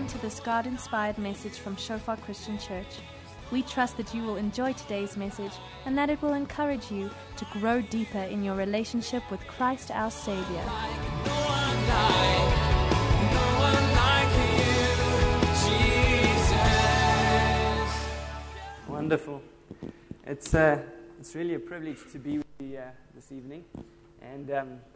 welcome to this God-inspired message from Shofar Christian Church. We trust that you will enjoy today's message and that it will encourage you to grow deeper in your relationship with Christ our Savior. Wonderful. It's really a privilege to be with you this evening. And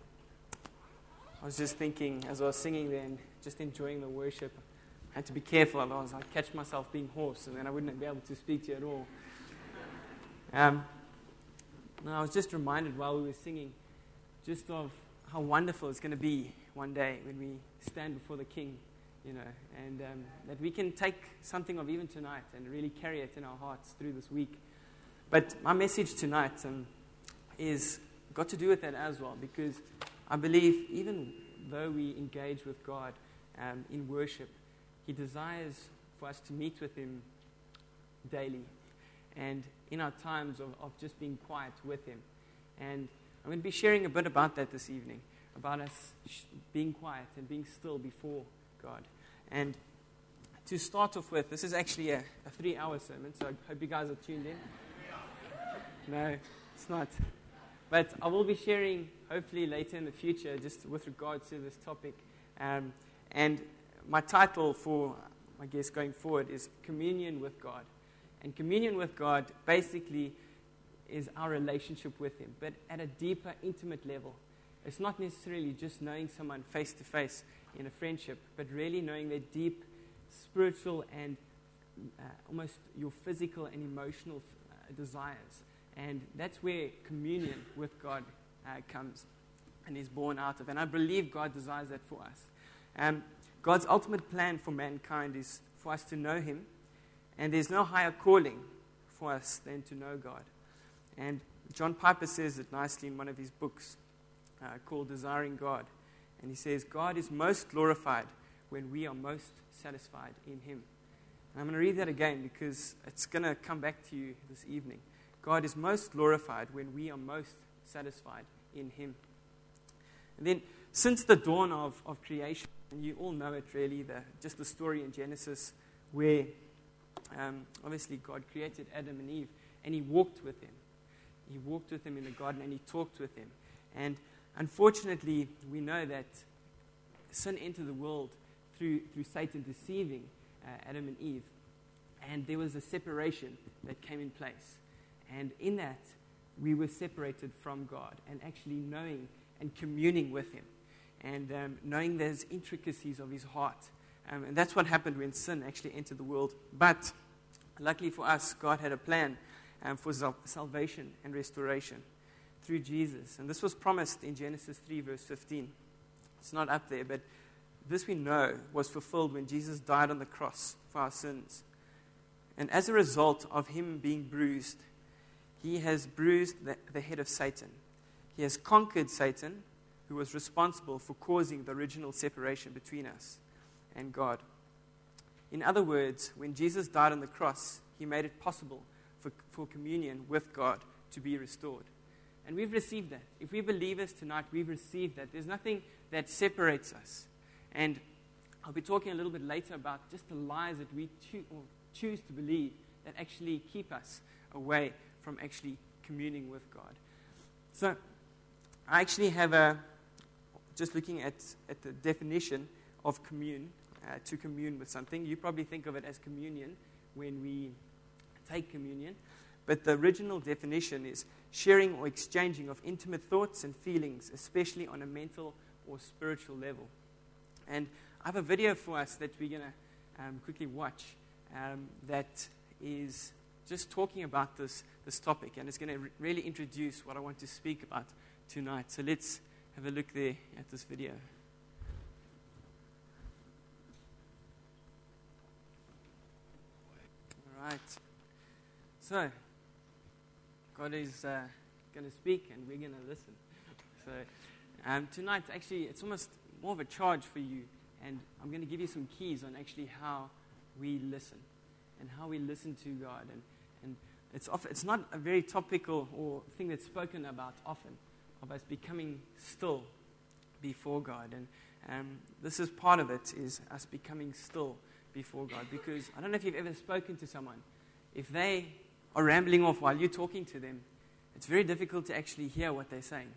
I was just thinking, as I was singing there and just enjoying the worship, I had to be careful, otherwise I'd catch myself being hoarse and then I wouldn't be able to speak to you at all. I was just reminded while we were singing just of how wonderful it's going to be one day when we stand before the King, and that we can take something of even tonight and really carry it in our hearts through this week. But my message tonight is got to do with that as well, because I believe even though we engage with God in worship, He desires for us to meet with Him daily and in our times of just being quiet with Him. And I'm going to be sharing a bit about that this evening, about us being quiet and being still before God. And to start off with, this is actually a 3-hour sermon, so I hope you guys are tuned in. No, it's not. But I will be sharing, hopefully later in the future, just with regards to this topic. And my title for, I guess, going forward is Communion with God. And communion with God basically is our relationship with Him, but at a deeper, intimate level. It's not necessarily just knowing someone face to face in a friendship, but really knowing their deep spiritual and almost your physical and emotional desires. And that's where communion with God comes and is born out of. And I believe God desires that for us. God's ultimate plan for mankind is for us to know Him. And there's no higher calling for us than to know God. And John Piper says it nicely in one of his books called Desiring God. And he says, God is most glorified when we are most satisfied in Him. And I'm going to read that again because it's going to come back to you this evening. God is most glorified when we are most satisfied in Him. And then, since the dawn of creation, and you all know it really, just the story in Genesis where obviously God created Adam and Eve, and He walked with them. He walked with them in the garden, and He talked with them. And unfortunately, we know that sin entered the world through Satan deceiving Adam and Eve. And there was a separation that came in place. And in that, we were separated from God and actually knowing and communing with Him and knowing those intricacies of His heart. And that's what happened when sin actually entered the world. But luckily for us, God had a plan for salvation and restoration through Jesus. And this was promised in Genesis 3, verse 15. It's not up there, but this we know was fulfilled when Jesus died on the cross for our sins. And as a result of Him being bruised, He has bruised the head of Satan. He has conquered Satan, who was responsible for causing the original separation between us and God. In other words, when Jesus died on the cross, He made it possible for communion with God to be restored. And we've received that. If we believers tonight, we've received that. There's nothing that separates us. And I'll be talking a little bit later about just the lies that we choose to believe that actually keep us away from actually communing with God. So I actually have just looking at the definition of commune, to commune with something. You probably think of it as communion when we take communion. But the original definition is sharing or exchanging of intimate thoughts and feelings, especially on a mental or spiritual level. And I have a video for us that we're going to quickly watch that is just talking about this topic, and it's going to really introduce what I want to speak about tonight. So let's have a look there at this video. All right. So, God is going to speak, and we're going to listen. So, tonight, actually, it's almost more of a charge for you, and I'm going to give you some keys on actually how we listen and how we listen to God. And it's not a very topical or thing that's spoken about often, of us becoming still before God. And this is part of it, is us becoming still before God. Because I don't know if you've ever spoken to someone. If they are rambling off while you're talking to them, it's very difficult to actually hear what they're saying.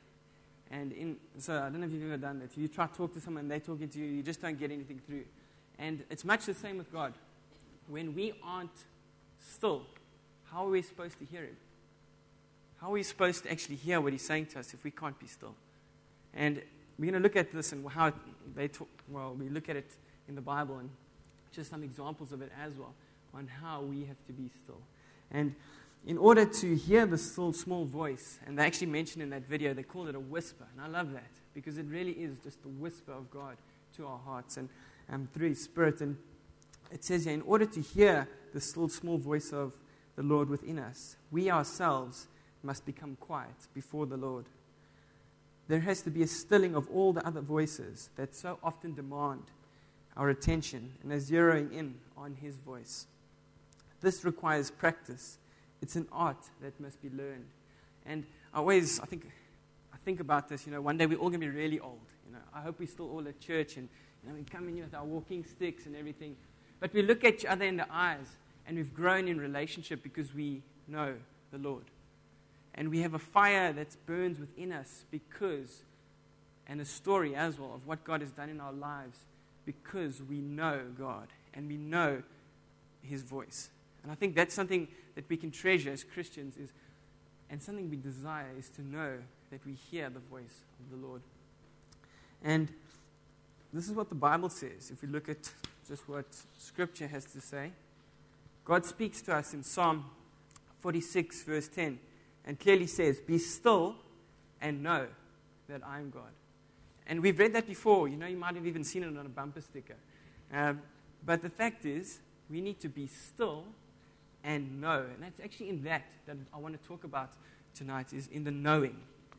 So I don't know if you've ever done that. You try to talk to someone, they're talking to you, you just don't get anything through. And it's much the same with God. When we aren't still, how are we supposed to hear Him? How are we supposed to actually hear what He's saying to us if we can't be still? And we're going to look at this and how they talk. Well, we look at it in the Bible and just some examples of it as well on how we have to be still. And in order to hear the still small voice, and they actually mentioned in that video, they called it a whisper. And I love that because it really is just the whisper of God to our hearts and through His Spirit. And it says here, in order to hear the still small voice of the Lord within us, we ourselves must become quiet before the Lord. There has to be a stilling of all the other voices that so often demand our attention and a zeroing in on His voice. This requires practice. It's an art that must be learned. And I think about this, one day we're all going to be really old. I hope we're still all at church and we come in here with our walking sticks and everything. But we look at each other in the eyes and we've grown in relationship because we know the Lord. And we have a fire that burns within us and a story as well of what God has done in our lives because we know God and we know His voice. And I think that's something that we can treasure as Christians and something we desire is to know that we hear the voice of the Lord. And this is what the Bible says. If we look at just what Scripture has to say, God speaks to us in Psalm 46, verse 10, and clearly says, "Be still and know that I am God." And we've read that before. You might have even seen it on a bumper sticker. But the fact is, we need to be still and know. And that's actually in that I want to talk about tonight, is in the knowing.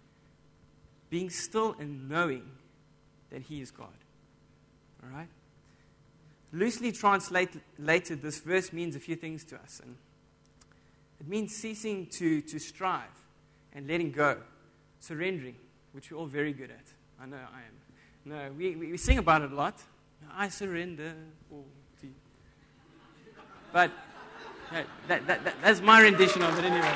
Being still and knowing that He is God. All right? Loosely translated, this verse means a few things to us. And it means ceasing to strive and letting go. Surrendering, which we're all very good at. I know I am. No, we sing about it a lot. I surrender all to you. But that's my rendition of it anyway.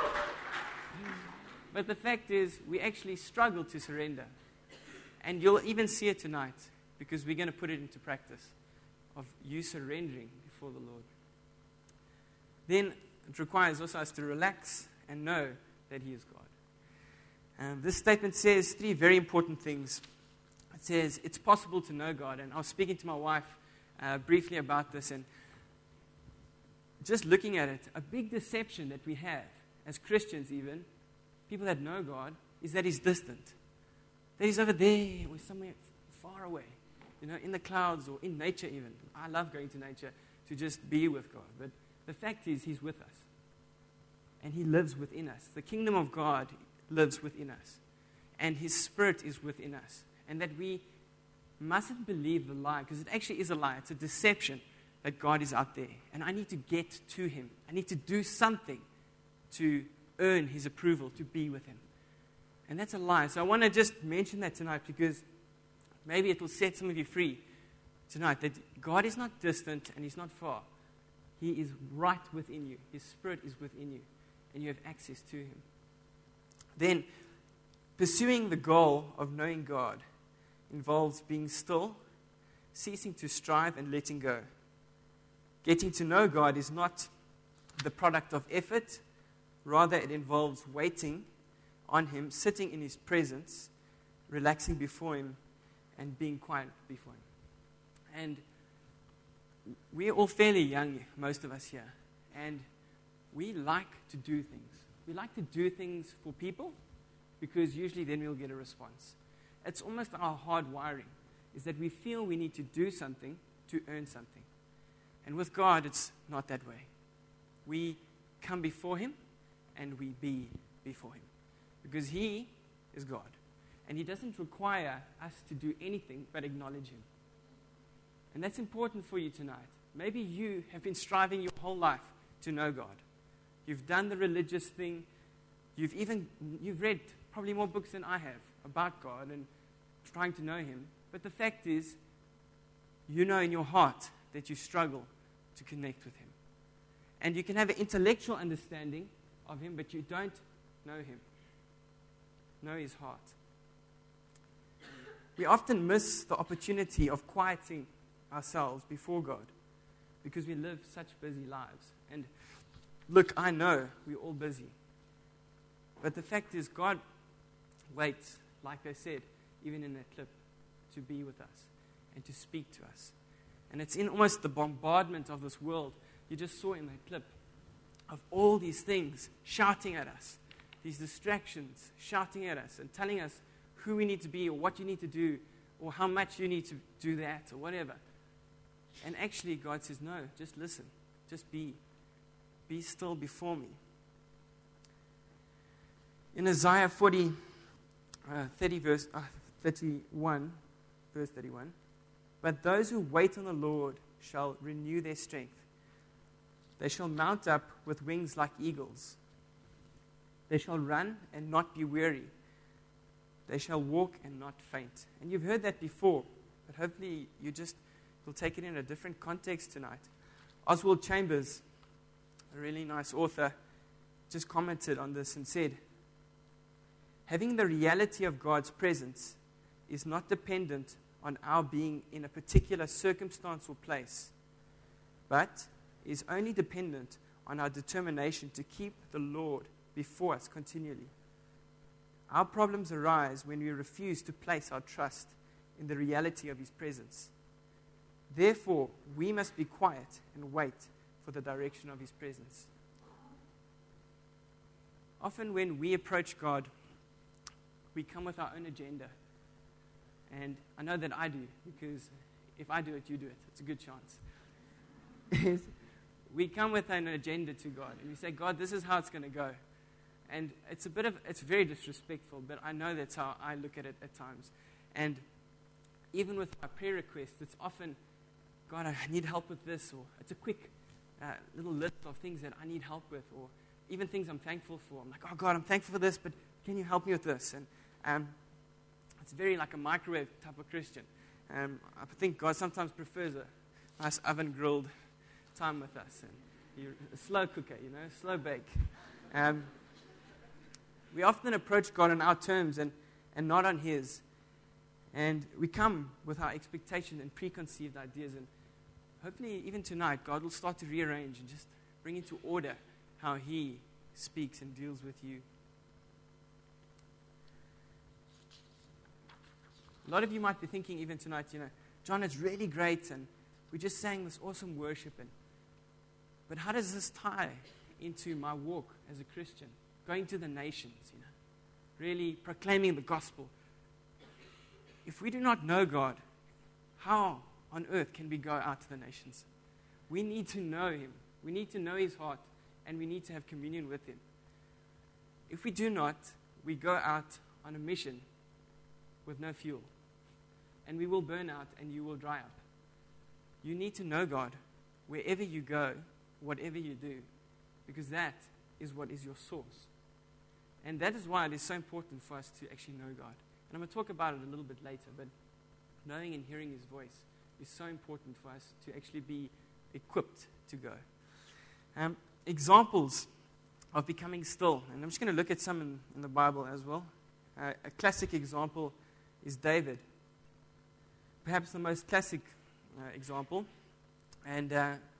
But the fact is, we actually struggle to surrender. And you'll even see it tonight, because we're going to put it into practice, of you surrendering before the Lord. Then it requires also us to relax and know that He is God. This statement says three very important things. It says it's possible to know God. And I was speaking to my wife briefly about this, and just looking at it, a big deception that we have as Christians even, people that know God, is that He's distant. That He's over there or somewhere far away, in the clouds or in nature even. I love going to nature to just be with God. But the fact is, He's with us. And He lives within us. The kingdom of God lives within us. And His Spirit is within us. And that we mustn't believe the lie, because it actually is a lie. It's a deception that God is out there. And I need to get to Him. I need to do something to earn His approval, to be with Him. And that's a lie. So I want to just mention that tonight, because maybe it will set some of you free tonight, that God is not distant and He's not far. He is right within you. His Spirit is within you. And you have access to Him. Then, pursuing the goal of knowing God involves being still, ceasing to strive, and letting go. Getting to know God is not the product of effort. Rather, it involves waiting on Him, sitting in His presence, relaxing before Him, and being quiet before Him. And we're all fairly young, most of us here, and we like to do things. We like to do things for people, because usually then we'll get a response. It's almost our hard wiring, is that we feel we need to do something to earn something. And with God, it's not that way. We come before Him, and we be before Him. Because He is God. And He doesn't require us to do anything but acknowledge Him. And that's important for you tonight. Maybe you have been striving your whole life to know God. You've done the religious thing. You've read probably more books than I have about God and trying to know Him. But the fact is, you know in your heart that you struggle to connect with Him. And you can have an intellectual understanding of Him, but you don't know Him, know His heart. We often miss the opportunity of quieting ourselves before God because we live such busy lives. And look, I know we're all busy. But the fact is, God waits, like I said, even in that clip, to be with us and to speak to us. And it's in almost the bombardment of this world. You just saw in that clip of all these things shouting at us, these distractions shouting at us and telling us who we need to be or what you need to do or how much you need to do that or whatever. And actually, God says, no, just listen. Just be. Be still before me. In Isaiah 31, verse 31, but those who wait on the Lord shall renew their strength. They shall mount up with wings like eagles. They shall run and not be weary. They shall walk and not faint. And you've heard that before, but hopefully you'll take it in a different context tonight. Oswald Chambers, a really nice author, just commented on this and said, having the reality of God's presence is not dependent on our being in a particular circumstance or place, but is only dependent on our determination to keep the Lord before us continually. Our problems arise when we refuse to place our trust in the reality of His presence. Therefore, we must be quiet and wait for the direction of His presence. Often when we approach God, we come with our own agenda. And I know that I do, because if I do it, you do it. It's a good chance. We come with an agenda to God, and we say, God, this is how it's going to go. And it's very disrespectful, but I know that's how I look at it at times. And even with my prayer requests, it's often, God, I need help with this, or it's a quick little list of things that I need help with, or even things I'm thankful for. I'm like, oh, God, I'm thankful for this, but can you help me with this? And it's very like a microwave type of Christian. I think God sometimes prefers a nice oven-grilled time with us. And you're a slow cooker, slow bake. We often approach God on our terms and not on His. And we come with our expectation and preconceived ideas. And hopefully, even tonight, God will start to rearrange and just bring into order how He speaks and deals with you. A lot of you might be thinking even tonight, John, it's really great, and we just sang this awesome worship. But how does this tie into my walk as a Christian? Going to the nations, really proclaiming the gospel. If we do not know God, how on earth can we go out to the nations? We need to know Him. We need to know His heart, and we need to have communion with Him. If we do not, we go out on a mission with no fuel, and we will burn out and you will dry up. You need to know God wherever you go, whatever you do, because that is what is your source. And that is why it is so important for us to actually know God. And I'm going to talk about it a little bit later, but knowing and hearing His voice is so important for us to actually be equipped to go. Examples of becoming still. And I'm just going to look at some in the Bible as well. A classic example is David. Perhaps the most classic example. And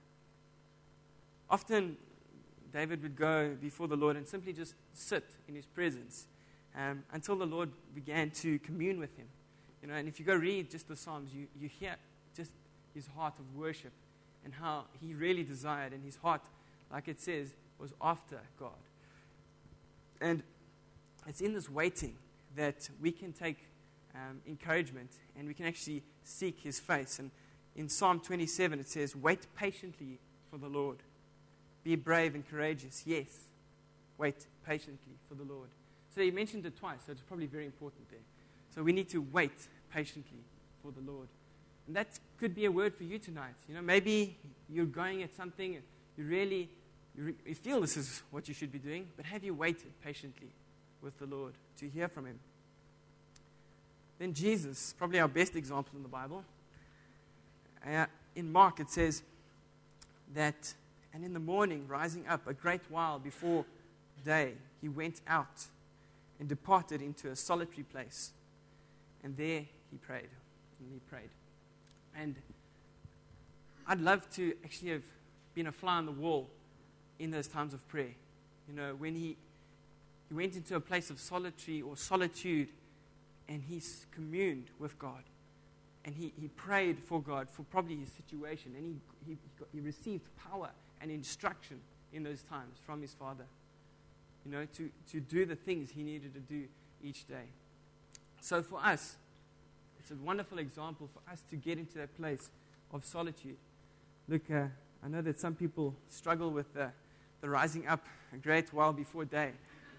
often David would go before the Lord and simply just sit in His presence until the Lord began to commune with him. And if you go read just the Psalms, you hear just his heart of worship and how he really desired, and his heart, like it says, was after God. And it's in this waiting that we can take encouragement, and we can actually seek His face. And in Psalm 27 it says, wait patiently for the Lord. Be brave and courageous. Yes, wait patiently for the Lord. So he mentioned it twice, so it's probably very important there. So we need to wait patiently for the Lord. And that could be a word for you tonight. Maybe you're going at something and you feel this is what you should be doing, but have you waited patiently with the Lord to hear from Him? Then Jesus, probably our best example in the Bible. in Mark it says that, and in the morning, rising up a great while before day, he went out and departed into a solitary place. And there he prayed. And I'd love to actually have been a fly on the wall in those times of prayer. You know, when he went into a place of solitary or solitude, and he communed with God. And he prayed for God, for probably his situation. And he received power and instruction in those times from his Father, you know, to do the things he needed to do each day. So for us, it's a wonderful example for us to get into that place of solitude. Look, I know that some people struggle with the rising up a great while before day.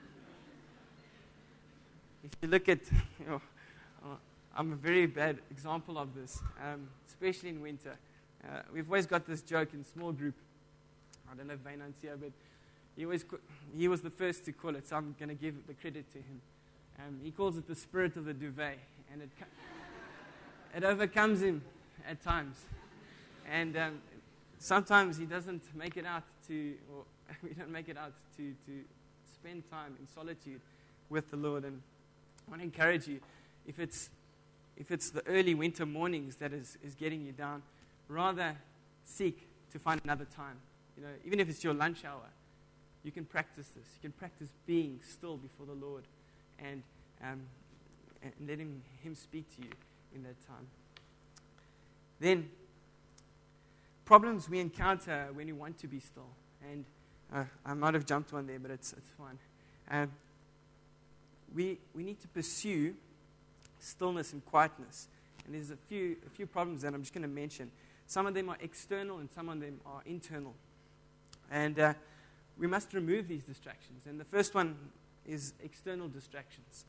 If you look at, I'm a very bad example of this, especially in winter. We've always got this joke in small group. I don't know if Vainant's here, but he was the first to call it, so I'm going to give the credit to him. He calls it the spirit of the duvet, and it overcomes him at times. And sometimes he doesn't make it out or we don't make it out to spend time in solitude with the Lord. And I want to encourage you, if it's the early winter mornings that is getting you down, rather seek to find another time. You know, even if it's your lunch hour, you can practice this. You can practice being still before the Lord and letting him speak to you in that time. Then, problems we encounter when we want to be still. And I might have jumped one there, but it's fine. We need to pursue stillness and quietness. And there's a few problems that I'm just going to mention. Some of them are external and some of them are internal. And we must remove these distractions. And the first one is external distractions.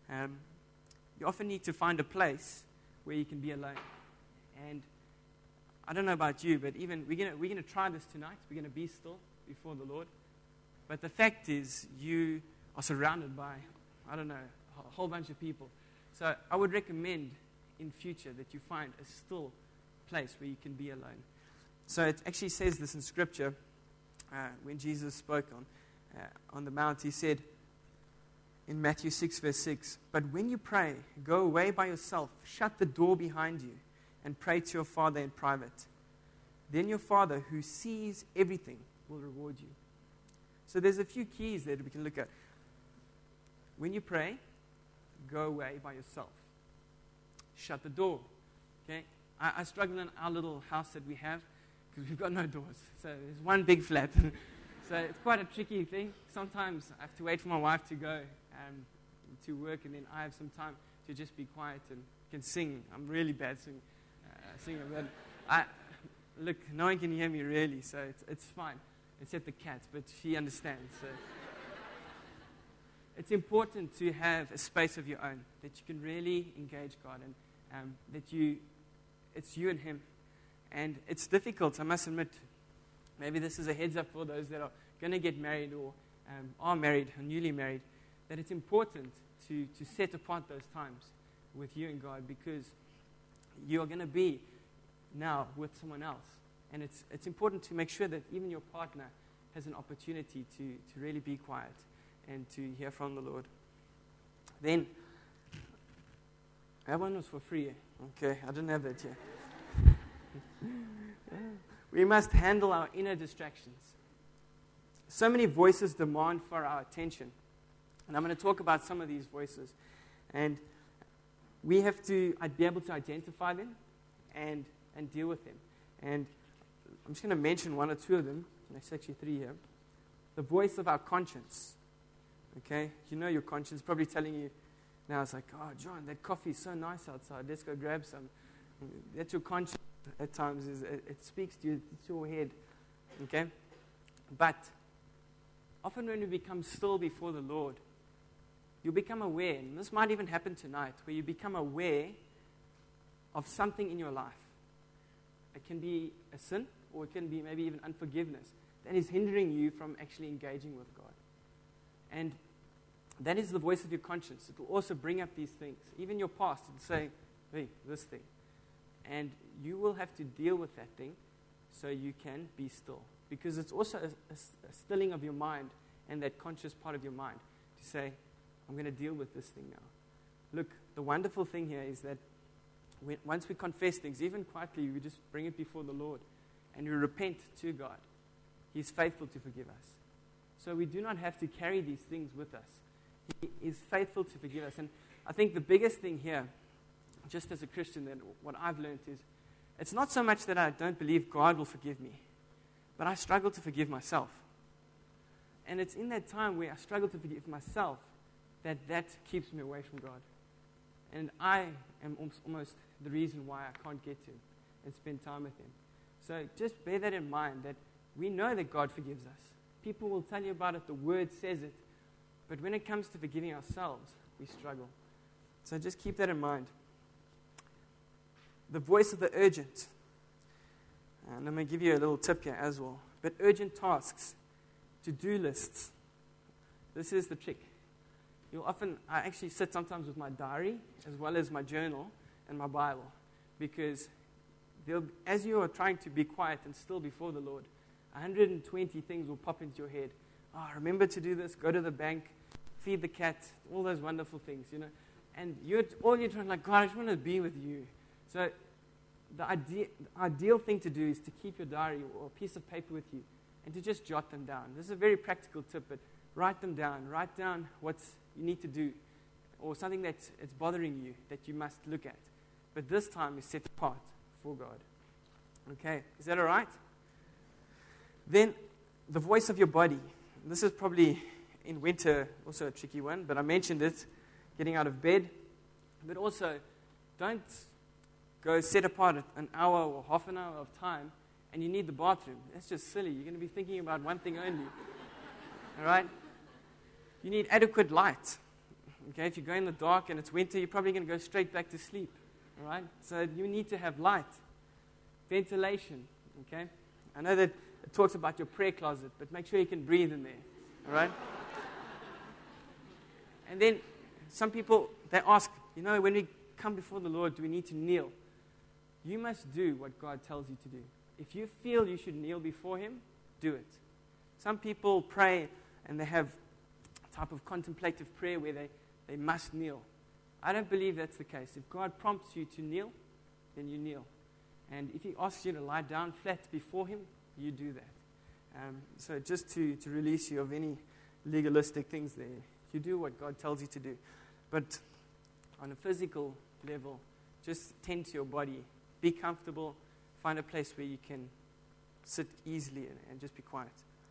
You often need to find a place where you can be alone. And I don't know about you, but even we're going to try this tonight. We're going to be still before the Lord. But the fact is, you are surrounded by, I don't know, a whole bunch of people. So I would recommend in future that you find a still place where you can be alone. So it actually says this in Scripture. When Jesus spoke on the mount, he said in Matthew 6, verse 6, "But when you pray, go away by yourself, shut the door behind you, and pray to your Father in private. Then your Father, who sees everything, will reward you." So there's a few keys there that we can look at. When you pray, go away by yourself. Shut the door. Okay? I struggle in our little house that we have because we've got no doors. So there's one big flat. So it's quite a tricky thing. Sometimes I have to wait for my wife to go to work, and then I have some time to just be quiet and can sing. I'm really bad singer, but look, no one can hear me really, so it's fine. Except the cat, but she understands. So it's important to have a space of your own that you can really engage God, and it's you and Him. And it's difficult, I must admit. Maybe this is a heads up for those that are going to get married or are married or newly married, that it's important to set apart those times with you and God, because you are going to be now with someone else. And it's important to make sure that even your partner has an opportunity to really be quiet and to hear from the Lord. Then, that one was for free. Okay, I didn't have that yet. We must handle our inner distractions. So many voices demand for our attention. And I'm going to talk about some of these voices. And we have to be able to identify them and deal with them. And I'm just going to mention one or two of them. There's actually three here. The voice of our conscience. Okay? You know your conscience probably telling you now, it's like, "Oh, John, that coffee is so nice outside. Let's go grab some." That's your conscience at times. It speaks to you. It's your head. Okay? But often when we become still before the Lord, you become aware, and this might even happen tonight, where you become aware of something in your life. It can be a sin, or it can be maybe even unforgiveness that is hindering you from actually engaging with God. And that is the voice of your conscience. It will also bring up these things. Even your past, it will say, "Hey, this thing." And you will have to deal with that thing so you can be still. Because it's also a stilling of your mind and that conscious part of your mind to say, I'm going to deal with this thing now. Look, the wonderful thing here is that once we confess things, even quietly, we just bring it before the Lord and we repent to God. He's faithful to forgive us. So we do not have to carry these things with us. He is faithful to forgive us. And I think the biggest thing here, just as a Christian, that what I've learned is, it's not so much that I don't believe God will forgive me, but I struggle to forgive myself. And it's in that time where I struggle to forgive myself that keeps me away from God. And I am almost the reason why I can't get to Him and spend time with Him. So just bear that in mind, that we know that God forgives us. People will tell you about it, the Word says it. But when it comes to forgiving ourselves, we struggle. So just keep that in mind. The voice of the urgent. And I'm going to give you a little tip here as well. But urgent tasks, to-do lists. This is the trick. I actually sit sometimes with my diary as well as my journal and my Bible, because as you are trying to be quiet and still before the Lord, 120 things will pop into your head. Remember to do this, go to the bank, feed the cat, all those wonderful things, And you're trying like, God, I just want to be with you. So the ideal thing to do is to keep your diary or a piece of paper with you and to just jot them down. This is a very practical tip, but write them down. Write down what you need to do or something that's bothering you that you must look at. But this time is set apart for God. Okay, is that all right? Then the voice of your body. This is probably in winter also a tricky one, but I mentioned it, getting out of bed. But also, don't go set apart an hour or half an hour of time and you need the bathroom. That's just silly. You're going to be thinking about one thing only. All right? You need adequate light. Okay, if you go in the dark and it's winter, you're probably going to go straight back to sleep. All right? So you need to have light. Ventilation. Okay? I know that it talks about your prayer closet, but make sure you can breathe in there. All right? And then some people, they ask, when we come before the Lord, do we need to kneel? You must do what God tells you to do. If you feel you should kneel before Him, do it. Some people pray and they have a type of contemplative prayer where they must kneel. I don't believe that's the case. If God prompts you to kneel, then you kneel. And if He asks you to lie down flat before Him, you do that. So just to release you of any legalistic things there, you do what God tells you to do. But on a physical level, just tend to your body. Be comfortable. Find a place where you can sit easily and just be quiet.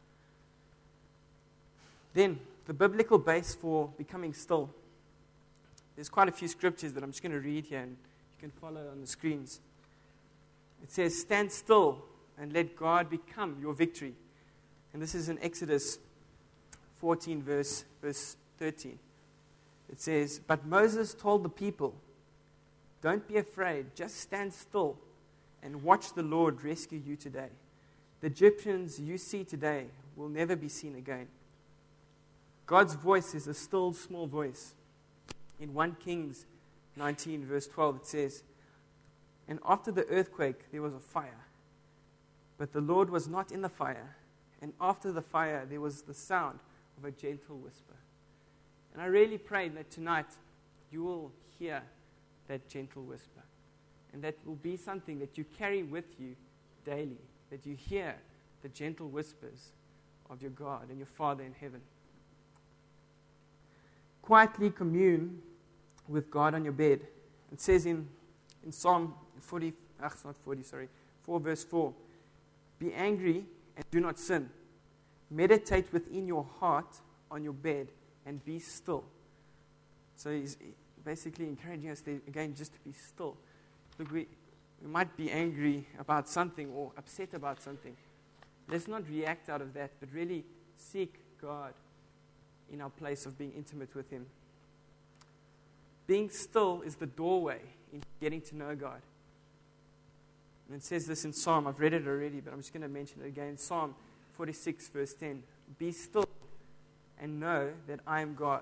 Then, the biblical base for becoming still. There's quite a few scriptures that I'm just going to read here, and you can follow on the screens. It says, stand still and let God become your victory. And this is in Exodus 14, verse 13. It says, but Moses told the people, don't be afraid, just stand still and watch the Lord rescue you today. The Egyptians you see today will never be seen again. God's voice is a still, small voice. In 1 Kings 19, verse 12, it says, and after the earthquake, there was a fire. But the Lord was not in the fire. And after the fire, there was the sound of a gentle whisper. And I really pray that tonight you will hear that gentle whisper. And that will be something that you carry with you daily. That you hear the gentle whispers of your God and your Father in heaven. Quietly commune with God on your bed. It says in Psalm 4 verse 4, be angry and do not sin. Meditate within your heart on your bed and be still. So he's basically encouraging us there, again, just to be still. Look, we might be angry about something or upset about something. Let's not react out of that, but really seek God in our place of being intimate with Him. Being still is the doorway into getting to know God. And it says this in Psalm, I've read it already, but I'm just going to mention it again. Psalm 46, verse 10. Be still and know that I am God.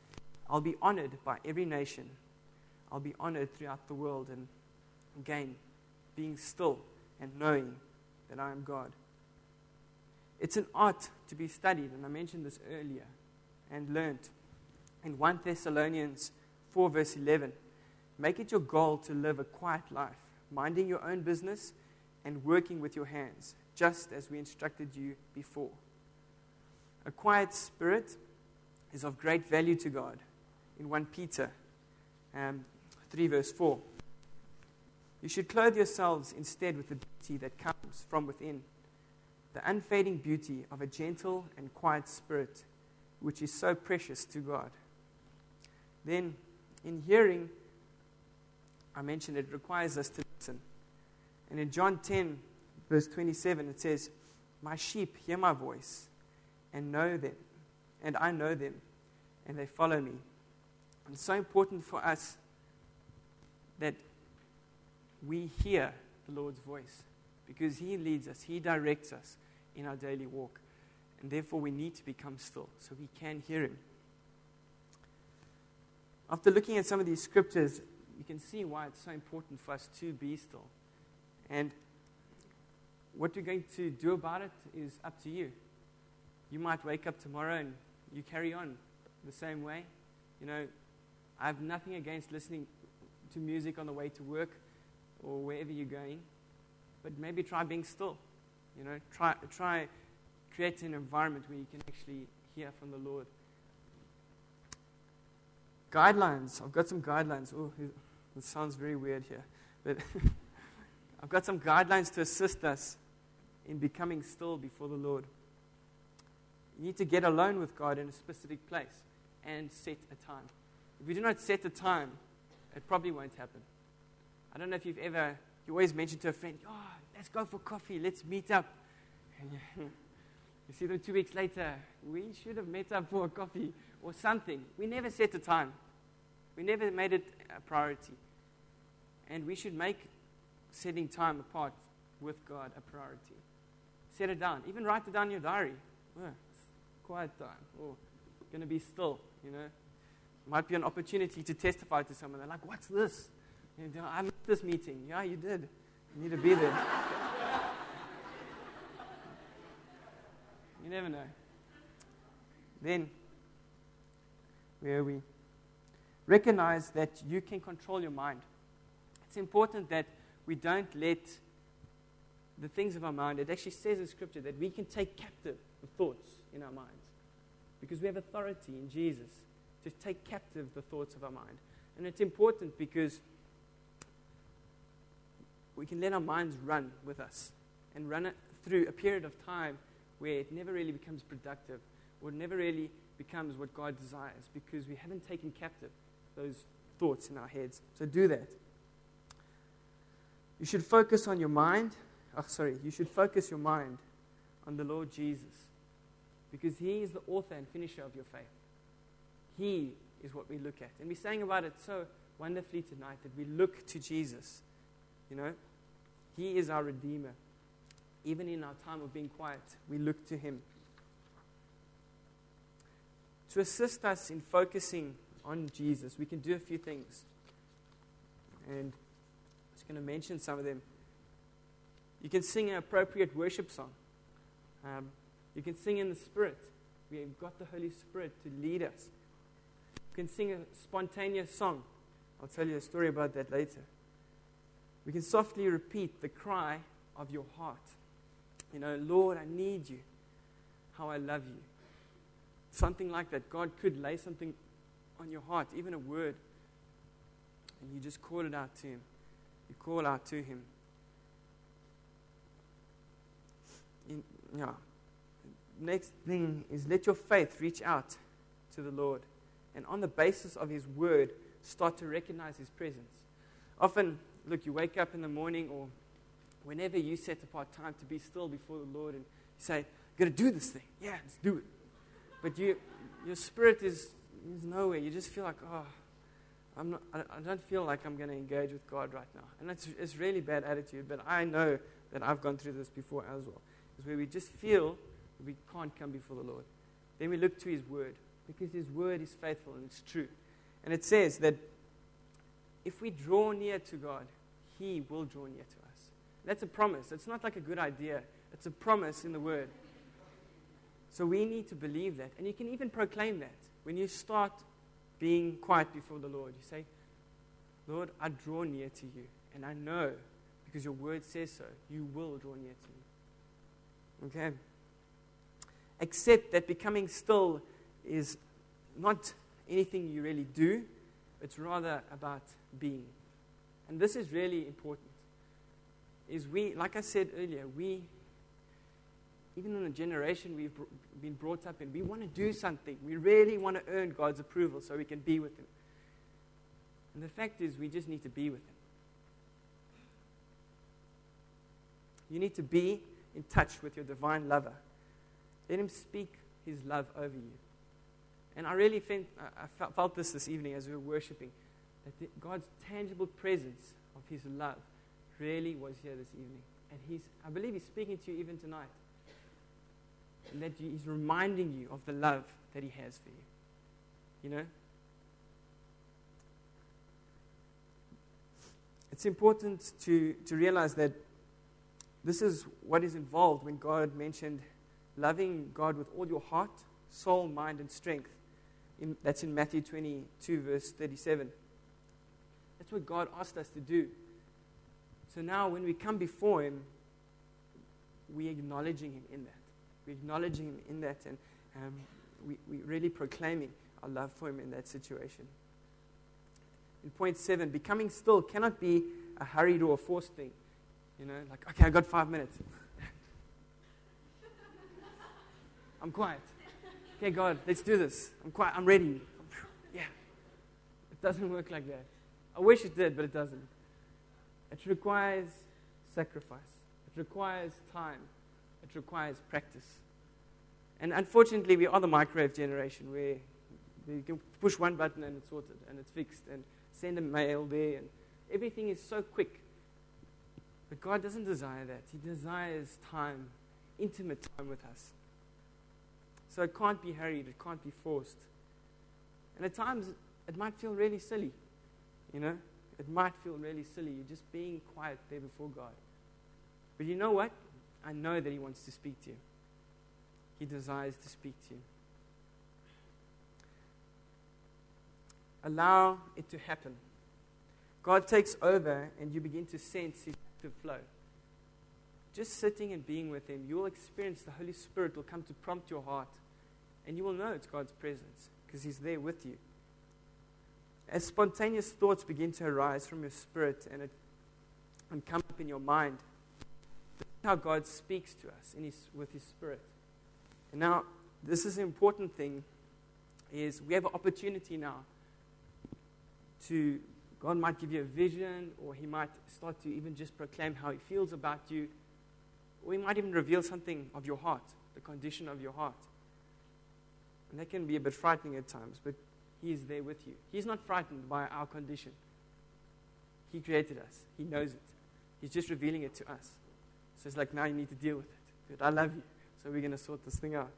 I'll be honored by every nation. I'll be honored throughout the world. And again, being still and knowing that I am God. It's an art to be studied, and I mentioned this earlier, and learned. In 1 Thessalonians 4 verse 11, make it your goal to live a quiet life, minding your own business and working with your hands, just as we instructed you before. A quiet spirit is of great value to God. In 1 Peter 3 verse 4, you should clothe yourselves instead with the beauty that comes from within, the unfading beauty of a gentle and quiet spirit, which is so precious to God. Then, in hearing, I mentioned it requires us to listen. And in John 10, verse 27, it says, my sheep hear my voice and know them, and I know them, and they follow me. And it's so important for us that we hear the Lord's voice, because He leads us, He directs us in our daily walk. And therefore we need to become still so we can hear Him. After looking at some of these scriptures, you can see why it's so important for us to be still. And what we're going to do about it is up to you. You might wake up tomorrow and you carry on the same way. You know, I have nothing against listening to music on the way to work or wherever you're going, but maybe try being still. You know, try create an environment where you can actually hear from the Lord. Guidelines. I've got some guidelines. Oh, this sounds very weird here, but I've got some guidelines to assist us in becoming still before the Lord. You need to get alone with God in a specific place and set a time. If you do not set a time, it probably won't happen. I don't know if you always mention to a friend, oh, let's go for coffee, let's meet up. And you see them 2 weeks later, we should have met up for a coffee or something. We never set a time. We never made it a priority. And we should make setting time apart with God a priority. Set it down. Even write it down in your diary. Oh, quiet time. Oh, going to be still, you know. Might be an opportunity to testify to someone. They're like, what's this? You know, I missed this meeting. Yeah, you did. You need to be there. You never know. Then, where are we? Recognize that you can control your mind. It's important that we don't let the things of our mind, it actually says in Scripture that we can take captive the thoughts in our minds, because we have authority in Jesus to take captive the thoughts of our mind. And it's important because we can let our minds run with us and run it through a period of time where it never really becomes productive or never really becomes what God desires, because we haven't taken captive those thoughts in our heads. So do that. You should focus on your mind. You should focus your mind on the Lord Jesus, because He is the author and finisher of your faith. He is what we look at. And we sang about it so wonderfully tonight, that we look to Jesus. You know, He is our Redeemer. Even in our time of being quiet, we look to Him. To assist us in focusing on Jesus, we can do a few things. And I'm just going to mention some of them. You can sing an appropriate worship song. You can sing in the Spirit. We've got the Holy Spirit to lead us. You can sing a spontaneous song. I'll tell you a story about that later. We can softly repeat the cry of your heart. You know, Lord, I need you. How I love you. Something like that. God could lay something on your heart, even a word, and you just call it out to Him. You call out to Him. Next thing is, let your faith reach out to the Lord, and on the basis of His word, start to recognize His presence. Often, look, you wake up in the morning, or whenever you set apart time to be still before the Lord, and you say, I'm going to do this thing. Yeah, let's do it. But your spirit is nowhere. You just feel like, I don't feel like I'm going to engage with God right now. And it's really bad attitude, but I know that I've gone through this before as well. It's where we just feel we can't come before the Lord. Then we look to His word, because His word is faithful and it's true. And it says that if we draw near to God, He will draw near to us. That's a promise. It's not like a good idea. It's a promise in the Word. So we need to believe that. And you can even proclaim that. When you start being quiet before the Lord, you say, Lord, I draw near to you. And I know, because your Word says so, you will draw near to me. Okay? Accept that becoming still is not anything you really do. It's rather about being. And this is really important. Like I said earlier, even in the generation we've been brought up in, we want to do something. We really want to earn God's approval so we can be with Him. And the fact is, we just need to be with Him. You need to be in touch with your divine lover. Let Him speak His love over you. And I really felt this evening as we were worshiping, that God's tangible presence of His love really was here this evening. And I believe He's speaking to you even tonight. And that He's reminding you of the love that He has for you. You know? It's important to realize that this is what is involved when God mentioned loving God with all your heart, soul, mind, and strength. That's in Matthew 22, verse 37. That's what God asked us to do. So now when we come before Him, we're acknowledging Him in that. We're acknowledging Him in that, and we're really proclaiming our love for Him in that situation. In point 7, becoming still cannot be a hurried or a forced thing. You know, like, okay, I got 5 minutes. I'm quiet. Okay, God, let's do this. I'm quiet. I'm ready. Yeah. It doesn't work like that. I wish it did, but it doesn't. It requires sacrifice. It requires time. It requires practice. And unfortunately, we are the microwave generation where you can push one button and it's sorted and it's fixed and send a mail there and everything is so quick. But God doesn't desire that. He desires time, intimate time with us. So it can't be hurried. It can't be forced. And at times, it might feel really silly. You know? It might feel really silly. You're just being quiet there before God. But you know what? I know that He wants to speak to you. He desires to speak to you. Allow it to happen. God takes over and you begin to sense His active flow. Just sitting and being with Him, you will experience the Holy Spirit will come to prompt your heart. And you will know it's God's presence because He's there with you. As spontaneous thoughts begin to arise from your spirit and come up in your mind, that's how God speaks to us with His Spirit. And now, this is an important thing, is we have an opportunity now God might give you a vision, or He might start to even just proclaim how He feels about you, or He might even reveal something of your heart, the condition of your heart. And that can be a bit frightening at times, but He is there with you. He's not frightened by our condition. He created us. He knows it. He's just revealing it to us. So it's like, now you need to deal with it. But I love you, so we're going to sort this thing out.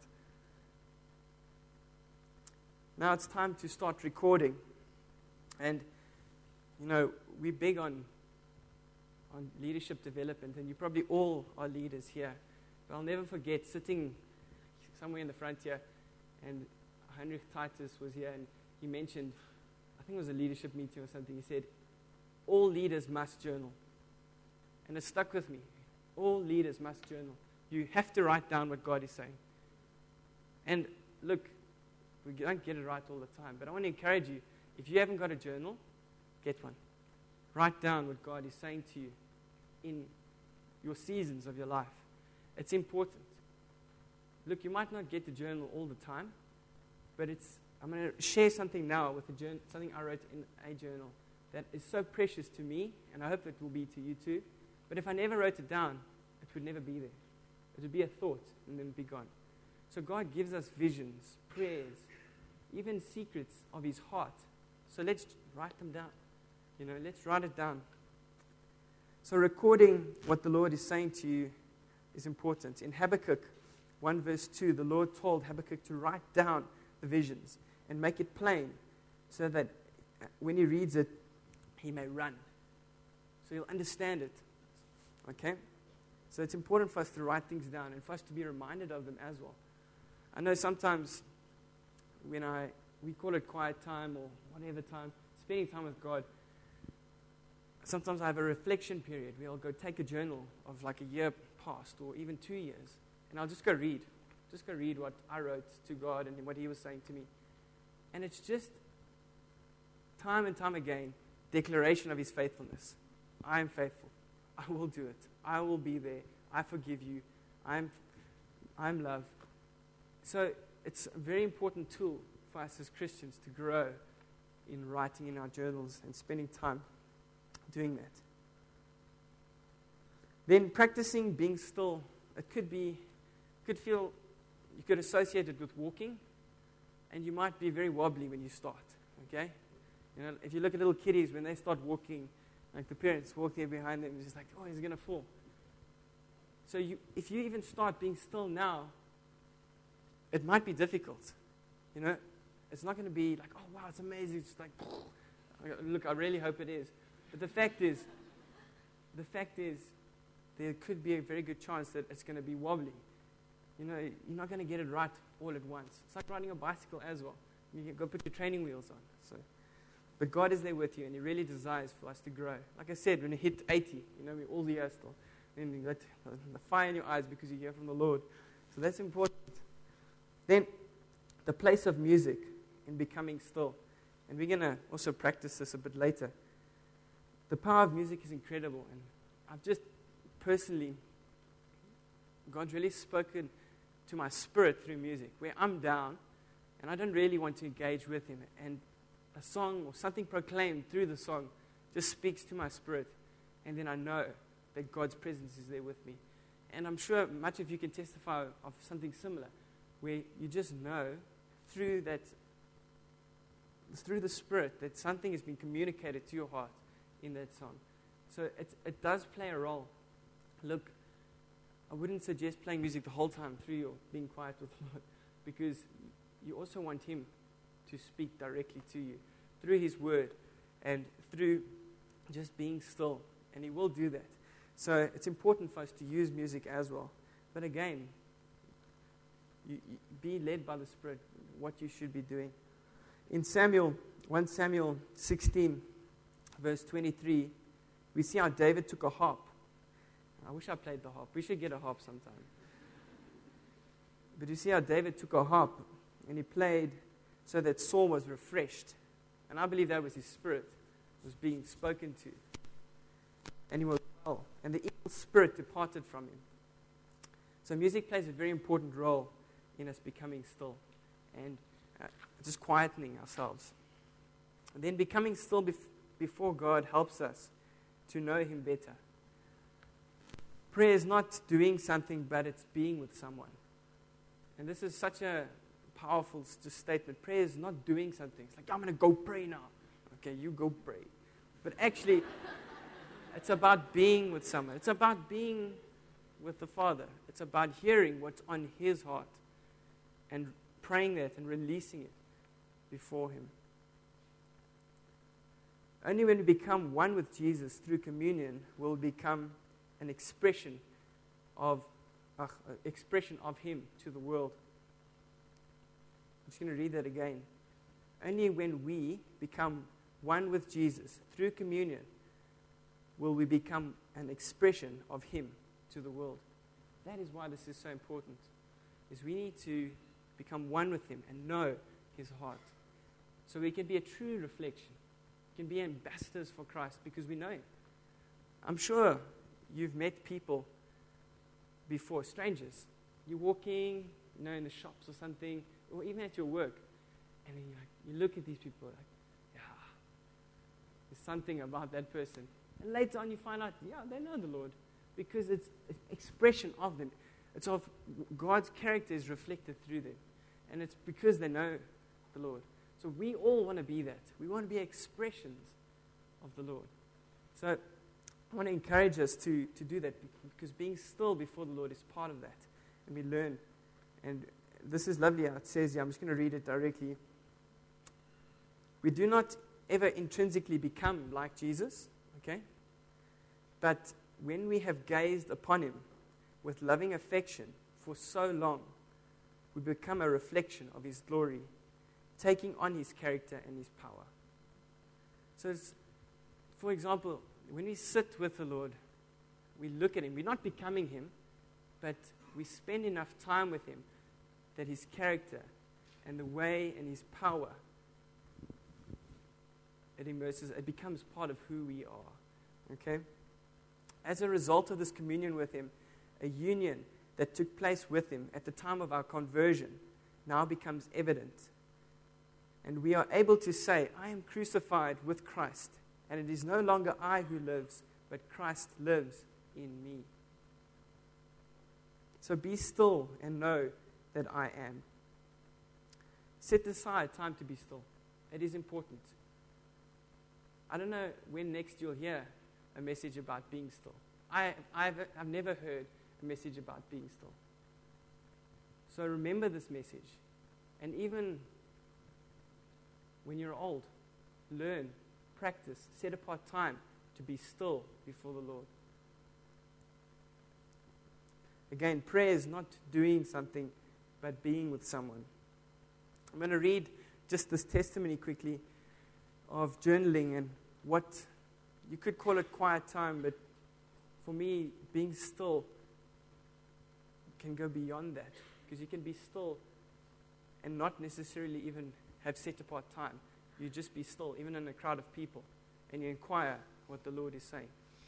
Now it's time to start recording. And, you know, we're big on leadership development, and you probably all are leaders here. But I'll never forget sitting somewhere in the front here, and Heinrich Titus was here, and he mentioned, I think it was a leadership meeting or something, he said, all leaders must journal. And it stuck with me. All leaders must journal. You have to write down what God is saying. And look, we don't get it right all the time, but I want to encourage you, if you haven't got a journal, get one. Write down what God is saying to you in your seasons of your life. It's important. Look, you might not get the journal all the time, but I'm going to share something now with something I wrote in a journal that is so precious to me, and I hope it will be to you too. But if I never wrote it down, it would never be there. It would be a thought and then be gone. So God gives us visions, prayers, even secrets of His heart. So let's write them down. You know, let's write it down. So recording what the Lord is saying to you is important. In Habakkuk 1 verse 2, the Lord told Habakkuk to write down the visions and make it plain so that when he reads it, he may run. So he'll understand it. Okay? So it's important for us to write things down and for us to be reminded of them as well. I know sometimes when we call it quiet time or whatever time, spending time with God, sometimes I have a reflection period where I'll go take a journal of like a year past or even 2 years, and I'll just go read. Just go read what I wrote to God and what He was saying to me. And it's just time and time again, declaration of His faithfulness. I am faithful. I will do it. I will be there. I forgive you. I'm love. So it's a very important tool for us as Christians to grow in writing in our journals and spending time doing that. Then practicing being still. It could feel, you could associate it with walking, and you might be very wobbly when you start. Okay? You know, if you look at little kiddies, when they start walking, like the parents walk there behind them, it's just like, oh, he's going to fall. So if you even start being still now, it might be difficult. You know, it's not going to be like, oh, wow, it's amazing. It's like, look, I really hope it is. But the fact is, there could be a very good chance that it's going to be wobbly. You know, you're not going to get it right all at once. It's like riding a bicycle as well. You can go put your training wheels on. But God is there with you, and He really desires for us to grow. Like I said, when you hit 80, you know, we're all here still. Then you got the fire in your eyes because you hear from the Lord. So that's important. Then, the place of music in becoming still. And we're going to also practice this a bit later. The power of music is incredible. And I've just personally, God's really spoken to my spirit through music, where I'm down, and I don't really want to engage with Him. And a song or something proclaimed through the song just speaks to my spirit, and then I know that God's presence is there with me. And I'm sure much of you can testify of something similar, where you just know through the Spirit that something has been communicated to your heart in that song. So it does play a role. Look, I wouldn't suggest playing music the whole time through your being quiet with the Lord, because you also want Him to speak directly to you through His Word and through just being still. And He will do that. So it's important for us to use music as well. But again, you be led by the Spirit, what you should be doing. In 1 Samuel 16, verse 23, we see how David took a harp. I wish I played the harp. We should get a harp sometime. But you see how David took a harp and he played so that Saul was refreshed. And I believe that was his spirit was being spoken to. And he was well. And the evil spirit departed from him. So music plays a very important role in us becoming still and just quietening ourselves. And then becoming still before God helps us to know Him better. Prayer is not doing something, but it's being with someone. And this is such a powerful statement. Prayer is not doing something. It's like, I'm going to go pray now. Okay, you go pray. But actually, it's about being with someone. It's about being with the Father. It's about hearing what's on His heart and praying that and releasing it before Him. Only when we become one with Jesus through communion will we become an expression of Him to the world. I'm just going to read that again. Only when we become one with Jesus through communion will we become an expression of Him to the world. That is why this is so important, is we need to become one with Him and know His heart. So we can be a true reflection. We can be ambassadors for Christ because we know Him. I'm sure you've met people before, strangers. You're walking, in the shops or something, or even at your work, and then you look at these people like, yeah, there's something about that person. And later on you find out, yeah, they know the Lord, because it's an expression of them. It's of God's character is reflected through them. And it's because they know the Lord. So we all want to be that. We want to be expressions of the Lord. So I want to encourage us to do that, because being still before the Lord is part of that. And we learn. And this is lovely how it says here. I'm just going to read it directly. We do not ever intrinsically become like Jesus, okay? But when we have gazed upon him with loving affection for so long, we become a reflection of his glory, taking on his character and his power. So, for example, when we sit with the Lord, we look at him. We're not becoming him, but we spend enough time with him that his character and the way and his power, it immerses, it becomes part of who we are. Okay? As a result of this communion with him, a union that took place with him at the time of our conversion now becomes evident. And we are able to say, I am crucified with Christ, and it is no longer I who lives, but Christ lives in me. So be still and know that I am. Set aside time to be still. It is important. I don't know when next you'll hear a message about being still. I've never heard a message about being still. So remember this message. And even when you're old, learn, practice, set apart time to be still before the Lord. Again, prayer is not doing something, but being with someone. I'm going to read just this testimony quickly of journaling and what you could call it quiet time, but for me, being still can go beyond that, because you can be still and not necessarily even have set apart time. You just be still, even in a crowd of people, and you inquire what the Lord is saying.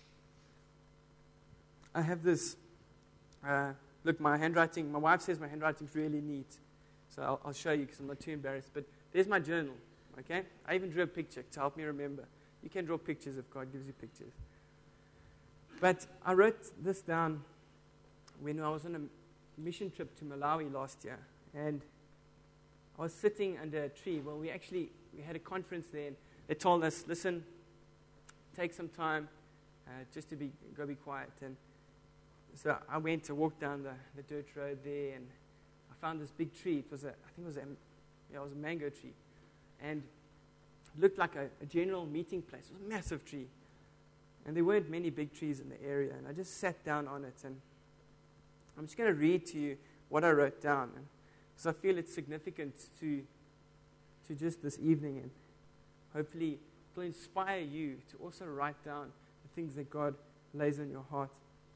I have this, look, my handwriting, my wife says my handwriting's really neat, so I'll show you because I'm not too embarrassed, but there's my journal, okay? I even drew a picture to help me remember. You can draw pictures if God gives you pictures. But I wrote this down when I was on a mission trip to Malawi last year, and I was sitting under a tree. Well, we had a conference there, and they told us, listen, take some time just to go be quiet. And so I went to walk down the dirt road there, and I found this big tree. It was a mango tree, and it looked like a general meeting place. It was a massive tree, and there weren't many big trees in the area. And I just sat down on it, and I'm just going to read to you what I wrote down, because I feel it's significant to just this evening, and hopefully it will inspire you to also write down the things that God lays on your heart.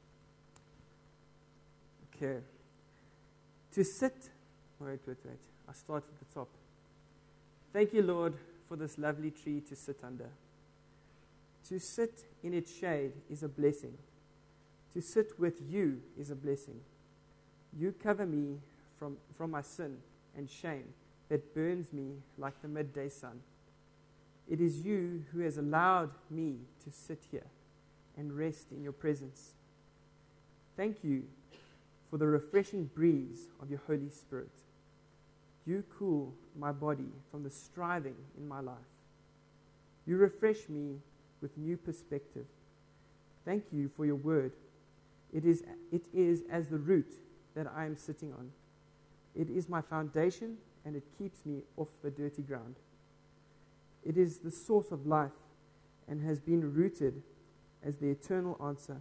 Okay. To sit, wait. I start at the top. Thank you, Lord, for this lovely tree to sit under. To sit in its shade is a blessing. To sit with you is a blessing. You cover me from my sin and shame that burns me like the midday sun. It is you who has allowed me to sit here and rest in your presence. Thank you for the refreshing breeze of your Holy Spirit. You cool my body from the striving in my life. You refresh me with new perspective. Thank you for your word. It is as the root that I am sitting on. It is my foundation, and it keeps me off the dirty ground. It is the source of life and has been rooted as the eternal answer.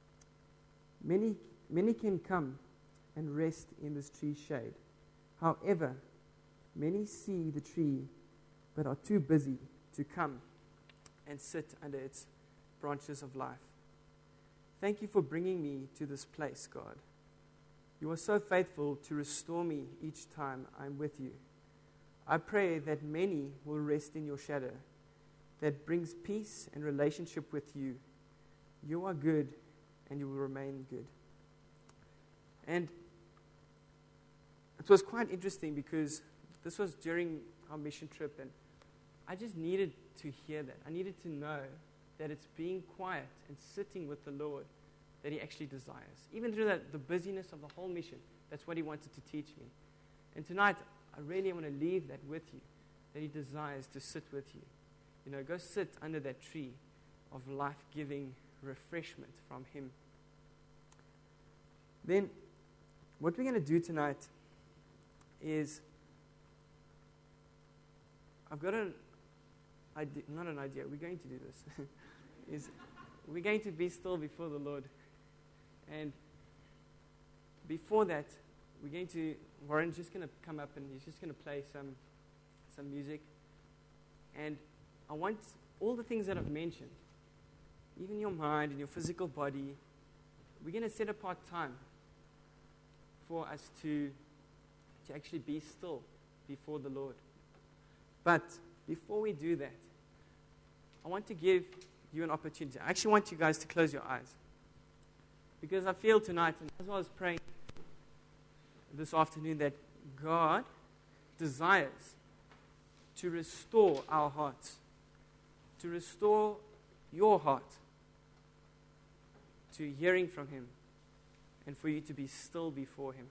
Many can come and rest in this tree's shade. However, many see the tree but are too busy to come and sit under its branches of life. Thank you for bringing me to this place, God. You are so faithful to restore me each time I'm with you. I pray that many will rest in your shadow that brings peace and relationship with you. You are good, and you will remain good. And it was quite interesting because this was during our mission trip, and I just needed to hear that. I needed to know that it's being quiet and sitting with the Lord that he actually desires. Even through the busyness of the whole mission, that's what he wanted to teach me. And tonight, I really want to leave that with you, that he desires to sit with you. You know, go sit under that tree of life-giving refreshment from him. Then, what we're going to do tonight is, I've got an idea, not an idea, we're going to do this, is we're going to be still before the Lord. And before that, Warren's just going to come up and he's just going to play some music. And I want all the things that I've mentioned, even your mind and your physical body, we're going to set apart time for us to actually be still before the Lord. But before we do that, I want to give you an opportunity. I actually want you guys to close your eyes. Because I feel tonight, and as I was praying this afternoon, that God desires to restore our hearts, to restore your heart to hearing from Him, and for you to be still before Him.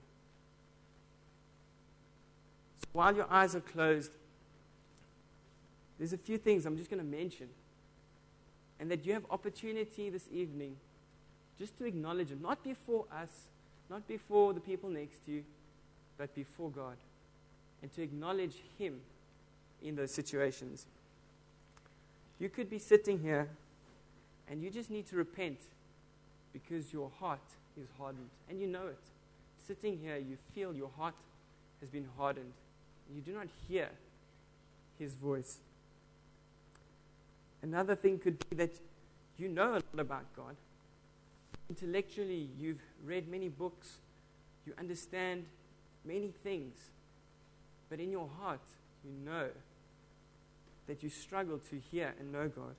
So while your eyes are closed, there's a few things I'm just going to mention, and that you have opportunity this evening just to acknowledge Him, not before us, not before the people next to you, but before God, and to acknowledge Him in those situations. You could be sitting here and you just need to repent because your heart is hardened, and you know it. Sitting here, you feel your heart has been hardened. You do not hear His voice. Another thing could be that you know a lot about God. Intellectually, you've read many books, you understand many things, but in your heart, you know that you struggle to hear and know God.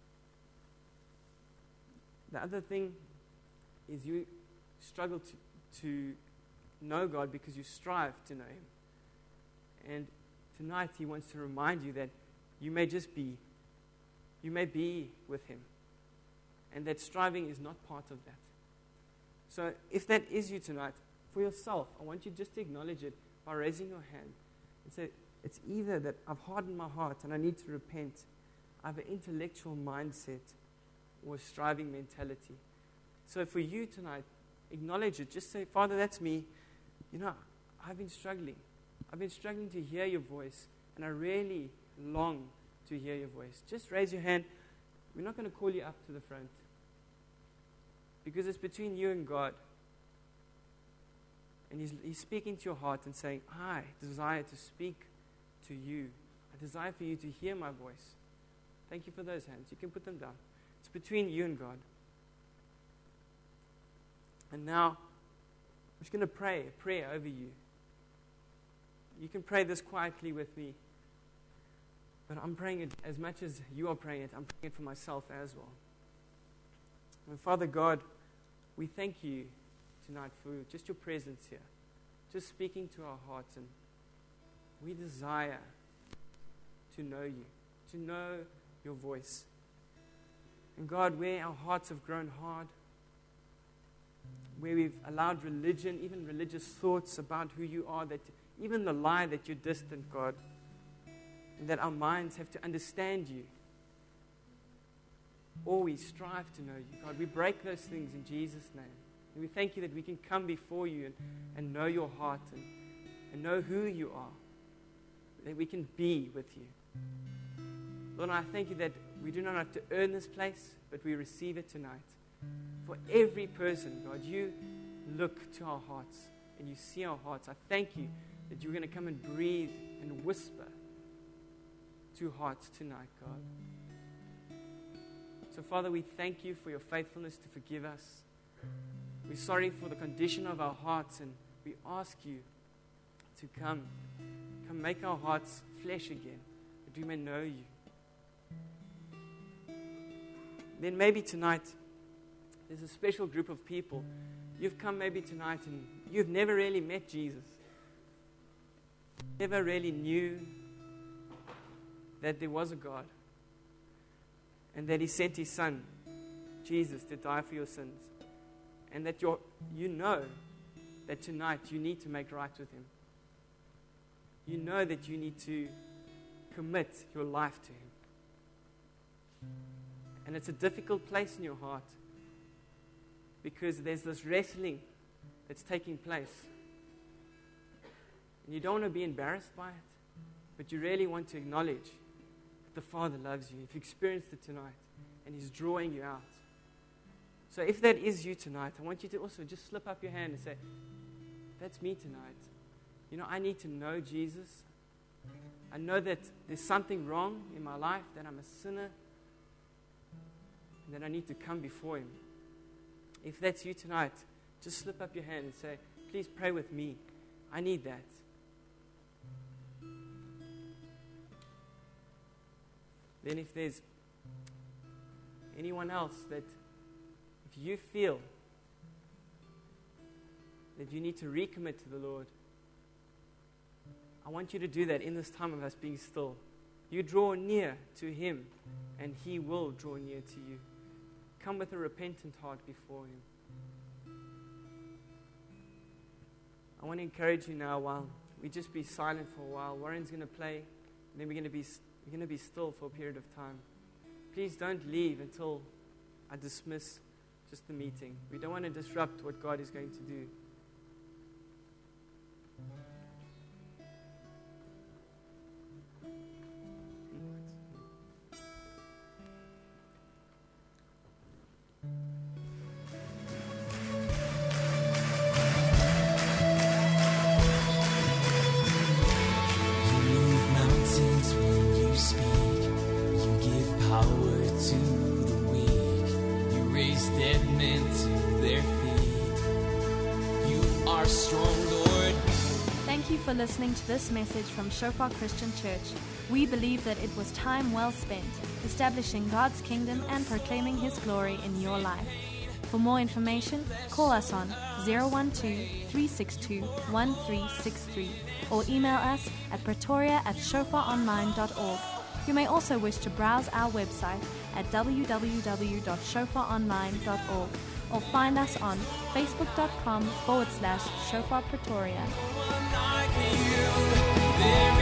The other thing is you struggle to know God because you strive to know Him. And tonight He wants to remind you that you may be with Him, and that striving is not part of that. So if that is you tonight, for yourself, I want you just to acknowledge it by raising your hand and say, it's either that I've hardened my heart and I need to repent, I have an intellectual mindset, or a striving mentality. So for you tonight, acknowledge it. Just say, Father, that's me. You know, I've been struggling. I've been struggling to hear your voice, and I really long to hear your voice. Just raise your hand. We're not going to call you up to the front, because it's between you and God. And He's speaking to your heart and saying, I desire to speak to you. I desire for you to hear my voice. Thank you for those hands. You can put them down. It's between you and God. And now, I'm just going to pray a prayer over you. You can pray this quietly with me. But I'm praying it as much as you are praying it. I'm praying it for myself as well. And Father God, we thank you tonight for just your presence here. Just speaking to our hearts. And we desire to know you, to know your voice. And God, where our hearts have grown hard, where we've allowed religion, even religious thoughts about who you are, that even the lie that you're distant, God, and that our minds have to understand you, or we strive to know you. God, we break those things in Jesus' name. And we thank you that we can come before you and know your heart and know who you are, that we can be with you. Lord, I thank you that we do not have to earn this place, but we receive it tonight. For every person, God, you look to our hearts and you see our hearts. I thank you that you're going to come and breathe and whisper to hearts tonight, God. So, Father, we thank you for your faithfulness to forgive us. We're sorry for the condition of our hearts, and we ask you to come make our hearts flesh again, that we may know you. Then maybe tonight, there's a special group of people. You've come maybe tonight and you've never really met Jesus. Never really knew that there was a God and that He sent His Son, Jesus, to die for your sins. And that you know that tonight you need to make right with Him. You know that you need to commit your life to Him. And it's a difficult place in your heart because there's this wrestling that's taking place. And you don't want to be embarrassed by it, but you really want to acknowledge that the Father loves you. If you experienced it tonight and He's drawing you out, So if that is you tonight, I want you to also just slip up your hand and say, that's me tonight. You know, I need to know Jesus. I know that there's something wrong in my life, that I'm a sinner, and that I need to come before Him. If that's you tonight, just slip up your hand and say, please pray with me. I need that. Then if there's anyone else that, if you feel that you need to recommit to the Lord, I want you to do that in this time of us being still. You draw near to Him, and He will draw near to you. Come with a repentant heart before Him. I want to encourage you now while we just be silent for a while. Warren's going to play, and then we're going to be still for a period of time. Please don't leave until I dismiss just the meeting. We don't want to disrupt what God is going to do. For listening to this message from Shofar Christian Church. We believe that it was time well spent establishing God's kingdom and proclaiming His glory in your life. For more information, call us on 012-362-1363 or email us at pretoria@shofaronline.org. You may also wish to browse our website at www.shofaronline.org or find us on facebook.com/Shofar Pretoria. There